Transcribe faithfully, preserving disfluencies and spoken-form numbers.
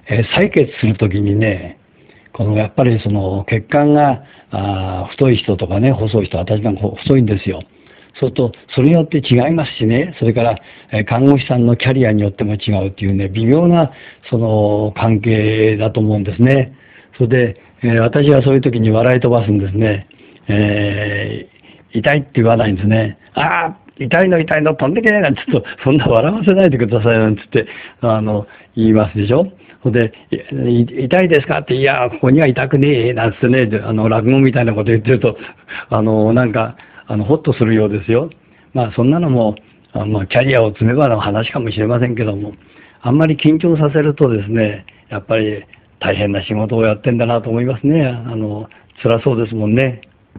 えー採血するときにね、このやっぱりその血管があ太い人とかね、細い人、私なんか細いんですよ。そうすると、それによって違いますしね、それから、えー看護師さんのキャリアによっても違うっていうね、微妙なその関係だと思うんですね。それで、えー私はそういう時に笑い飛ばすんですね。えー痛いって言わないんですね。ああ、痛いの痛いの飛んでけなんて言うと、そんな笑わせないでくださいなんつって、あの、言いますでしょ。ほんで、い痛いですかって、いや、ここには痛くねえ、なんつってね、あの、落語みたいなこと言ってると、あの、なんか、あの、ほっとするようですよ。まあ、そんなのも、あまあ、キャリアを積めばの話かもしれませんけども、あんまり緊張させるとですね、やっぱり大変な仕事をやってんだなと思いますね。あの、辛そうですもんね。